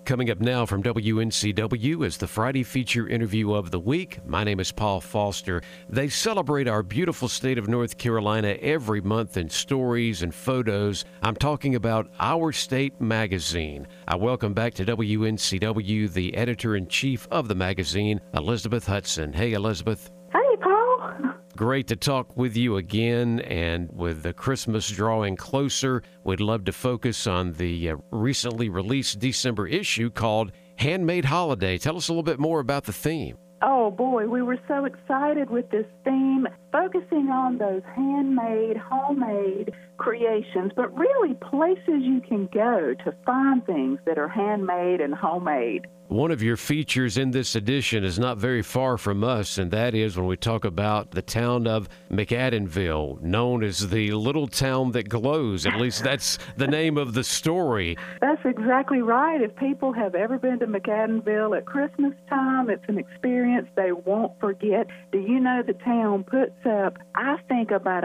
Coming up now from WNCW is the Friday feature interview of the week. My name is Paul Foster. They celebrate our beautiful state of North Carolina every month in stories and photos. I'm talking about Our State Magazine. I welcome back to WNCW the editor-in-chief of the magazine, Elizabeth Hudson. Hey, Elizabeth. Hey, Paul. Great to talk with you again, and with the Christmas drawing closer, we'd love to focus on the recently released December issue called Handmade Holiday. Tell us a little bit more about the theme. Oh, boy, we were so excited with this theme, focusing on those handmade, homemade creations, but really places you can go to find things that are handmade and homemade. One of your features in this edition is not very far from us, and that is when we talk about the town of McAdenville, known as the little town that glows. At least that's the name of the story. That's exactly right. If people have ever been to McAdenville at Christmas time, it's an experience they won't forget. Do you know the town puts up, I think, about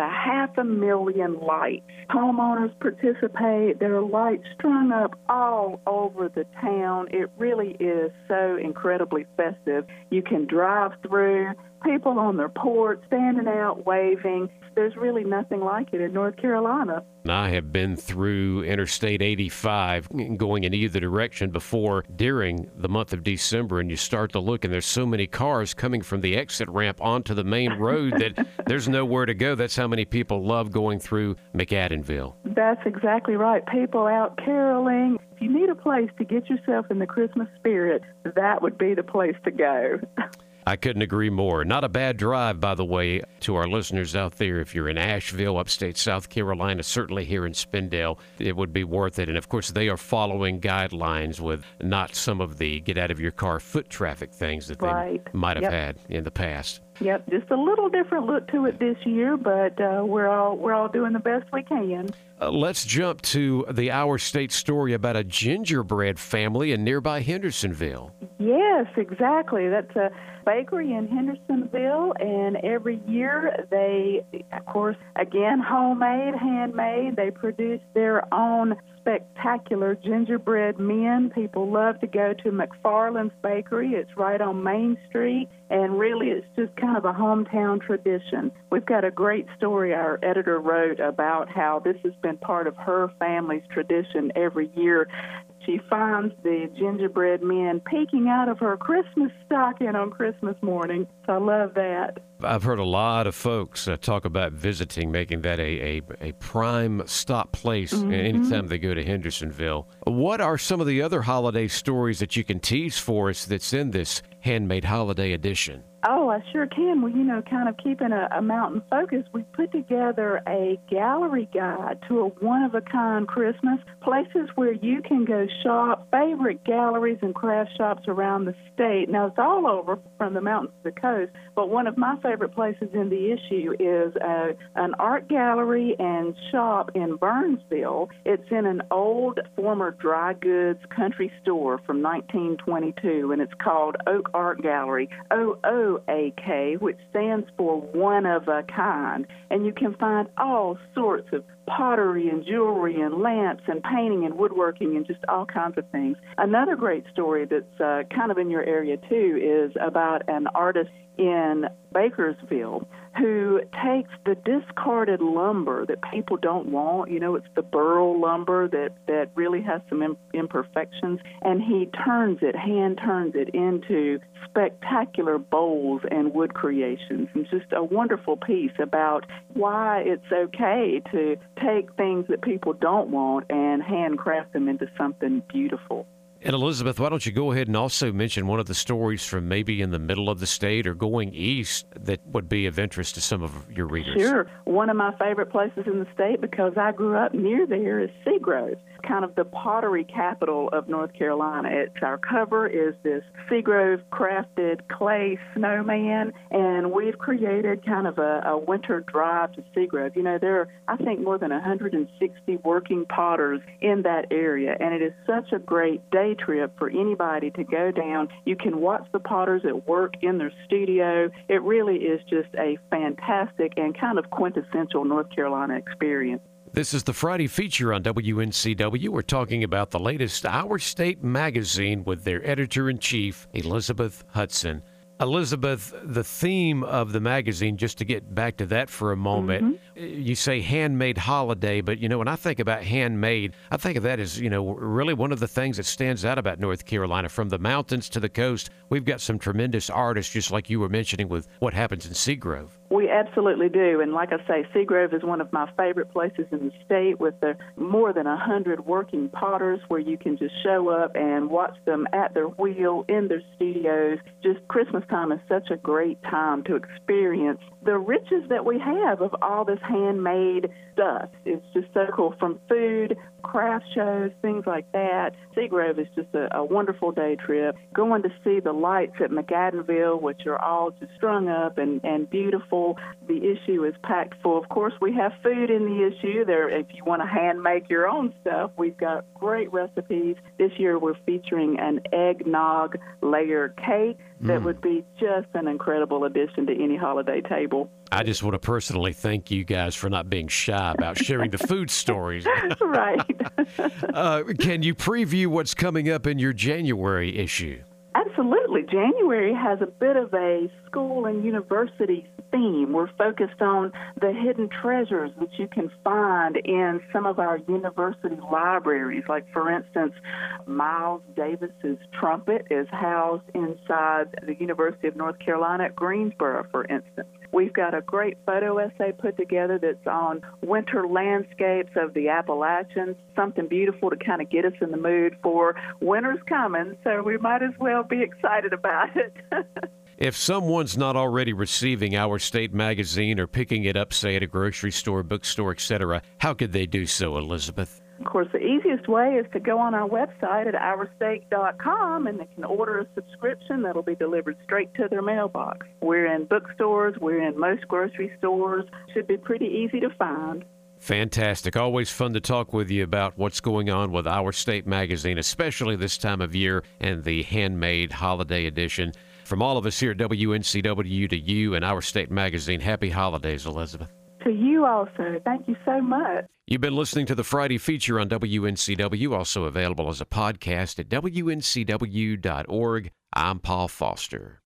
500,000 lights. Homeowners participate. There are lights strung up all over the town. It really is so incredibly festive. You can drive through, people on their porch standing out waving. There's really nothing like it in North Carolina. I have been through Interstate 85 going in either direction before during the month of December, and you start to look, and there's so many cars coming from the exit ramp onto the main road that there's nowhere to go. That's how many people love going through McAdenville. That's exactly right. People out caroling. If you need a place to get yourself in the Christmas spirit, that would be the place to go. I couldn't agree more. Not a bad drive, by the way, to our listeners out there. If you're in Asheville, upstate South Carolina, certainly here in Spindale, it would be worth it. And, of course, they are following guidelines with not some of the get-out-of-your-car foot traffic things that they might have had in the past. Yep, just a little different look to it this year, but we're all doing the best we can. Let's jump to the Our State story about a gingerbread family in nearby Hendersonville. Yes, exactly. That's a bakery in Hendersonville, and every year they, of course, again, homemade, handmade, they produce their own spectacular gingerbread men. People love to go to McFarland's Bakery. It's right on Main Street, and really it's just kind of a hometown tradition. We've got a great story our editor wrote about how this has been part of her family's tradition every year. She finds the gingerbread men peeking out of her Christmas stocking on Christmas morning. So I love that. I've heard a lot of folks talk about visiting, making that a prime stop place anytime they go to Hendersonville. What are some of the other holiday stories that you can tease for us that's in this Handmade Holiday edition? Oh, I sure can. Well, kind of keeping a mountain focus, we put together a gallery guide to a one-of-a-kind Christmas, places where you can go shop, favorite galleries and craft shops around the state. Now, it's all over from the mountains to the coast, but one of my favorite places in the issue is an art gallery and shop in Burnsville. It's in an old former dry goods country store from 1922, and it's called Oak Art Gallery, OOAK, which stands for one of a kind. And you can find all sorts of pottery and jewelry and lamps and painting and woodworking and just all kinds of things. Another great story that's kind of in your area, too, is about an artist in Bakersville who takes the discarded lumber that people don't want. It's the burl lumber that really has some imperfections, and he hand turns it into spectacular bowls and wood creations. It's just a wonderful piece about why it's okay to take things that people don't want and handcraft them into something beautiful. And Elizabeth, why don't you go ahead and also mention one of the stories from maybe in the middle of the state or going east that would be of interest to some of your readers? Sure. One of my favorite places in the state, because I grew up near there, is Seagrove, kind of the pottery capital of North Carolina. Our cover is this Seagrove crafted clay snowman, and we've created kind of a winter drive to Seagrove. There are, I think, more than 160 working potters in that area, and it is such a great day trip for anybody to go down. You can watch the potters at work in their studio. It really is just a fantastic and kind of quintessential North Carolina experience. This is the Friday feature on WNCW. We're talking about the latest Our State magazine with their editor-in-chief, Elizabeth Hudson. Elizabeth, the theme of the magazine, just to get back to that for a moment, you say handmade holiday, but, when I think about handmade, I think of that as, really one of the things that stands out about North Carolina. From the mountains to the coast, we've got some tremendous artists, just like you were mentioning with what happens in Seagrove. We absolutely do. And like I say, Seagrove is one of my favorite places in the state, with the more than 100 working potters where you can just show up and watch them at their wheel in their studios. Just Christmas time is such a great time to experience the riches that we have of all this handmade stuff. It's just so cool, from food, craft shows, things like that. Seagrove is just a wonderful day trip. Going to see the lights at McAdenville, which are all just strung up and beautiful. The issue is packed full. Of course, we have food in the issue. There, if you want to hand make your own stuff, we've got great recipes. This year we're featuring an eggnog layer cake that would be just an incredible addition to any holiday table. I just want to personally thank you guys for not being shy about sharing the food stories. Right. Can you preview what's coming up in your January issue? Absolutely. January has a bit of a school and university theme. We're focused on the hidden treasures that you can find in some of our university libraries. Like, for instance, Miles Davis's trumpet is housed inside the University of North Carolina at Greensboro, for instance. We've got a great photo essay put together that's on winter landscapes of the Appalachians, something beautiful to kind of get us in the mood for winter's coming, so we might as well be excited about it. If someone's not already receiving Our State magazine or picking it up, say, at a grocery store, bookstore, etc., how could they do so, Elizabeth? Of course, the easiest way is to go on our website at ourstate.com, and they can order a subscription that'll be delivered straight to their mailbox. We're in bookstores. We're in most grocery stores. Should be pretty easy to find. Fantastic. Always fun to talk with you about what's going on with Our State magazine, especially this time of year and the handmade holiday edition. From all of us here at WNCW to you and Our State magazine, happy holidays, Elizabeth. To you also. Thank you so much. You've been listening to the Friday feature on WNCW, also available as a podcast at WNCW.org. I'm Paul Foster.